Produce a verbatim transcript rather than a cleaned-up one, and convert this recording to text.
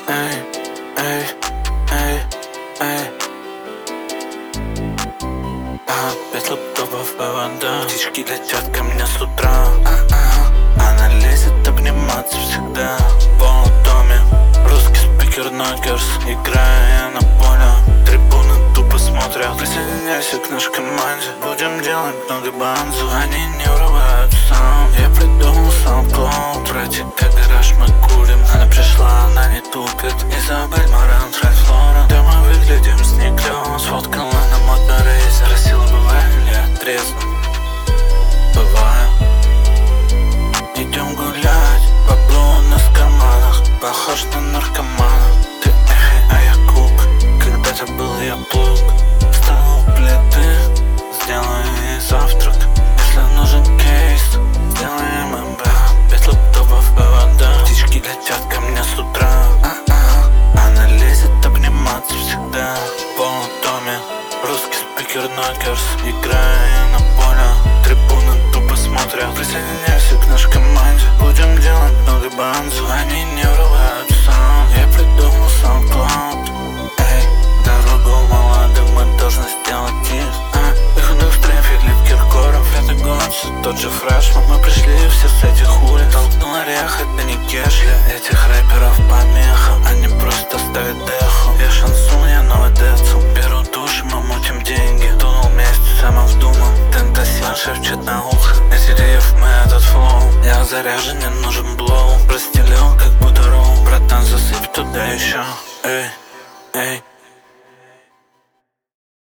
эй, эй, эй, эй. Пять лаптопов и вода. Птички летят ко мне с утра. Она лезет обниматься всегда. В полудоме русский спикер Нокерс, играя на поле. Трибуны тупо смотрят. Присоединяйся к нашей команде. Будем делать много банзов. Они не врывают сам. Я придумал SoundCloud. Братья, как гараж мы курим. Она пришла, она не тупит. Изабель Маран, Трайфлора. Да мы выглядим с ней клёво. Сфоткала на моторейзе. Спросила, бываю ли я трезвым. Бываю. Идем гулять, бабло у нас в карманах. Похож на наркомана. Ты эхи, а я кук. Когда-то был я плуг. Встал у плиты, сделаю ей завтрак. Если нужен кейс, сделаем МБ. Пять лаптопов и вода. Птички летят ко мне с утра. А-а. Она лезет обниматься всегда. В полудоме русский спикер Нокерс, играя на поле. Трибуны тупо смотрят. Присоединяйся к нашей команде. Будем делать много банзов. Они не врывают сам. Я придумал SoundCloud. Эй, дорогу молодым мы должны сделать их. А, их дух стрейфит, Лив Киркоров. Пятый год, все тот же фрешман. Мы пришли все с этих улиц. Толкнул орех, это не кеш. Для этих рэперов помеха. Они просто ставят эхо. Я шансон, я новый децл. Беру душ, мы мутим деньги. Тунул вместе, сам вдумал. Тентасьон шепчет на ухо. Эти мы этот флоу. Я заряжен, не нужен блоу. Простелил, как будто роу. Братан, засыпь туда еще. Эй.